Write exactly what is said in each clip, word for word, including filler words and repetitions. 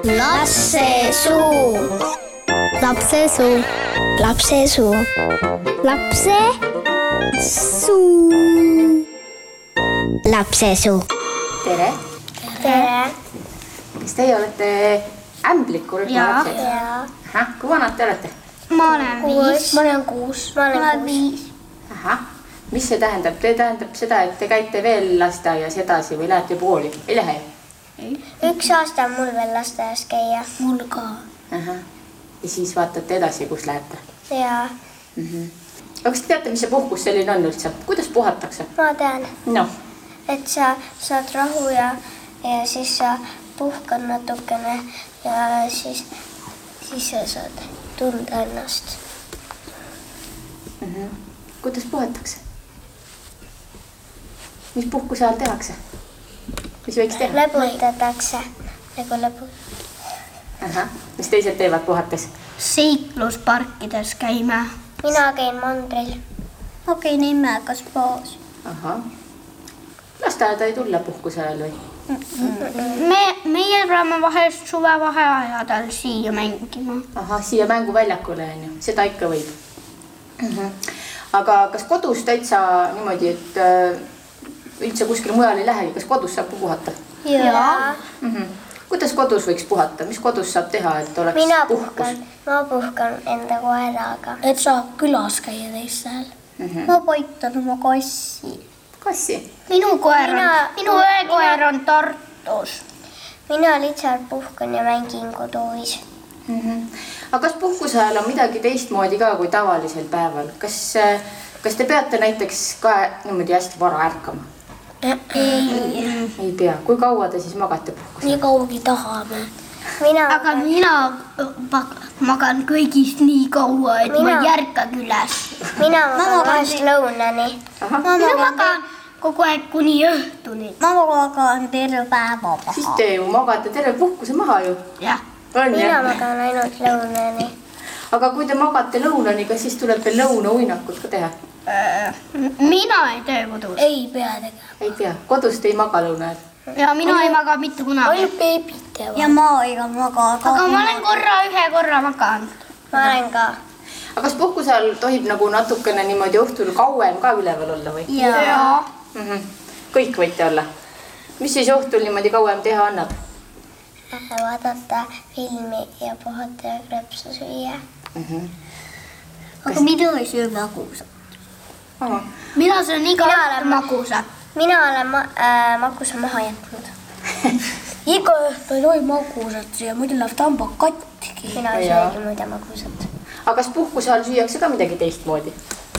Lapsesuu. Lapsesuu. Lapsesuu. Lapsesuu. Lapsesuu. Tere. Tere. Kas teie olete ämbliku rühma lapsed? Jaa. Aha, kui vanad te olete? Ma olen viis. Ma olen kuus. Ma olen viis. Aha. Mis see tähendab? Te tähendab seda, et te käite veel lasteaias edasi või lähete pooli? Ei lähe? Üks aasta on mul veel lasteaias käia. Mul ka. Aha. Ja siis vaatate edasi, kus lähete? Jaa. Mm-hmm. Aga kas te teate, mis see puhkus selline on üldse? Kuidas puhatakse? Ma tean, No. et sa saad rahu ja, ja siis sa puhkad natukene ja siis, siis sa saad tunda ennast. Mm-hmm. Kuidas puhatakse? Mis puhkuse ajal tehakse? Mis võiks teha? Lõbutatakse. Nagu lõbu. Aha. Mis teised teevad puhates? Seiklusparkides käime. Mina käin mandril. Ma käin imekas poos. Aha. Lasteaeda ei tulla puhkuse ajal või? Me, meie peame vahest suvevaheajadel siia mängima. Aha, siia mänguväljakule on ju. Seda ikka võib. Mm-hmm. Aga kas kodus täitsa niimoodi, et äh, üldse kuskil mujal ei lähegi? Kas kodus saab puhata? Jaa. Mm-hmm. Kuidas kodus võiks puhata? Mis kodus saab teha, et oleks Mina puhkus? puhkan. Ma puhkan enda koeraga. Et saab külas käia teistel. Mm-hmm. Ma poitan oma kassi. Kassi? Minu koer on, Mina- minu öökoer on Tartus. Mina lihtsalt puhkan ja mängin koduis. Mm-hmm. Aga kas puhkuse ajal on midagi teistmoodi ka kui tavalisel päeval? Kas, kas te peate näiteks ka niimoodi hästi vara ärkama? Ei. Ei pea. Kui kaua te siis magate puhkuse? Nii kaugi tahame. Mina Aga mina magan kõigist nii kaua, et Mina- ma ei ärkagi üles. Mina Ma magan magan vahest lõunani. Aha. Mina magan kogu aeg kuni õhtuni. Ma magan terve päeva Siis maha. te ju magate terve puhkuse maha ju. Jah. On, Mina jah? magan ainult lõunani. Aga kui te magate lõunani, kas siis tuleb veel lõunauinakut ka teha? Mina ei tee kodus. Ei pea tegema. Ei pea. Kodus te ei maga lõuna ajal. Ja mina ei maga mitte kunagi. Ainult beebid teevad. Ja ma ei maga. Aga ma olen korra ühe korra maganud. Ma olen ka. Aga kas puhkuse ajal tohib nagu natukene niimoodi õhtul kauem ka üleval olla või? Jaa. Mm-hmm. Kõik võite olla. Mis siis õhtul niimoodi kauem teha annab? Vaadata filmi ja puhata ja krõpsu süüa. Mm-hmm. Aga mina ei söö magusat. Aha. Mina söön iga Mina õhtu olen- magusat. Mina olen ma äh, magusa maha jätnud. Iga õhtu ei tohi magusat süüa, muidu läheb tamba katki. Mina ei Jaa. söögi muide magusat. Aga kas puhkuse ajal süüakse ka midagi teistmoodi?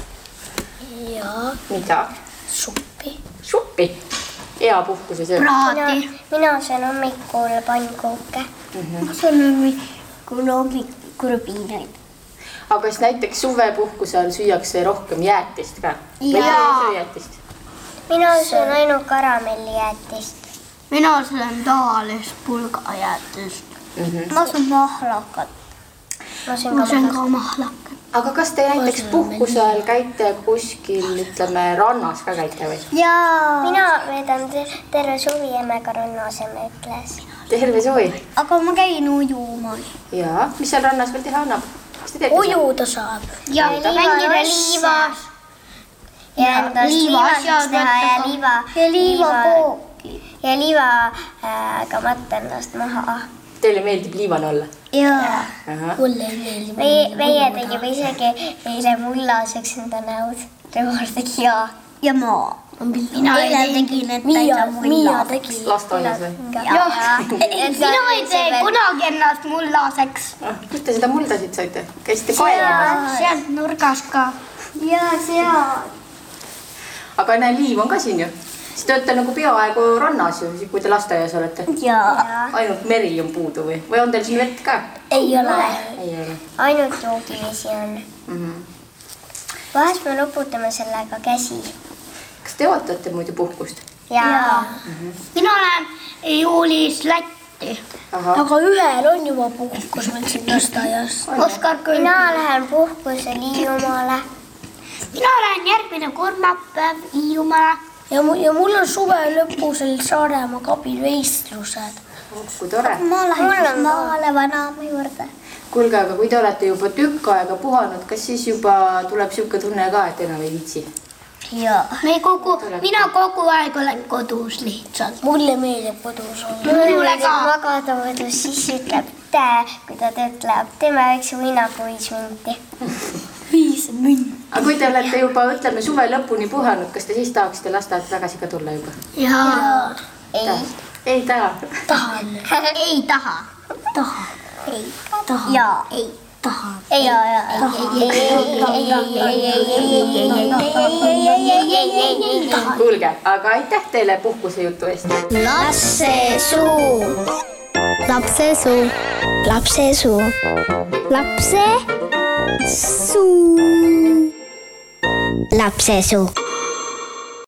Jaa. Mida? Suppi. Suppi. Hea puhkuse söö. Mina, Praadi. mina söön hommikul pannkooke. Ma söön hommikul hommikurubiinaid. Aga kas näiteks suvepuhkuse ajal süüakse rohkem jäätist ka? Või Jaa. te ei söö jäätist? Mina söön ainult karamellijäätist. Mina söön tavalist pulgajäätist. Mm-hmm. Ma söön mahlakat. Ma söön Ma ka söön magast. ka mahlakat. Aga kas te näiteks söön puhkuse ajal käite kuskil, ütleme, rannas ka käite või? Jaa. Mina veedan te terve suvi emmega rannas ja möökles. Terve suvi? Aga ma käin ujumas. Jaa. Mis seal rannas veel teha annab? Mis te teete seal? Ujuda saab. Ja Ja mängida liivalosse. liivas. Ja endast liivaseks teha ja liiva, Ja liivakooki. ja liivaga matta endast maha. Teile meeldib liival olla? Jaa. Aha. Mulle ei meeldi. Meie, meie tegime isegi eile mullaseks enda näud. Revar tegi ja. Ja ma. Mina ei tegin, et täitsa mulla. Lasteaias või? Jah. Mina ei tee kunagi ennast mullaseks. Ah, kus te seda muldasid saite? Käisite kaevamas? Sealt nurgas ka. Jaa, seal. Aga näe, liiv on ka siin ju. Siis te olete nagu peaaegu rannas ju, kui te lasteaias olete. Jaa. Ainult meri on puudu või? Või on teil siin vett ka? Ei ole. Ei ole. Ainult joogivesi on. Mm-hmm. Vahest me loputame sellega käsi. Kas te ootate muidu puhkust? Ja. Mina lähen juulis Lätti. Aha. Aga ühel on juba puhkus meil siin lasteaias. Oskar küll. Mina lähen puhkusel Hiiumaale. Mina lähen järgmine kolmapäev Hiiumaale. Ja, ja mul on suve lõpusel Saaremaa kabil veistlused. kui tore. Ma lähen maale vanaema juurde. Kuulge, aga kui te olete juba tükk aega puhanud, kas siis juba tuleb siuke tunne ka, et enam ei viitsi? Jaa. Me kogu, mina kogu aeg olen kodus lihtsalt. Mulle meeldib kodus olla. Mulle meeldib magada kodus, siis ütleb tä, kui ta ütleb, teeme väikse võinaku viis minti. Viis minti. Aga kui te olete juba, ütleme, suve lõpuni puhanud, kas te siis tahaksite lasteaed tagasi ka tulla juba? Jaa. Ei. Ei taha. Tahan. Ei taha. Taha. Ei. Taha. Jaa. Ei. Taha. Ei, jaa, jaa. Kuulge, aga aitäh teile puhkuse jutu eest. Lapse suu. Lapse suu. Lapse suu. Lapse suu. Lapse suu.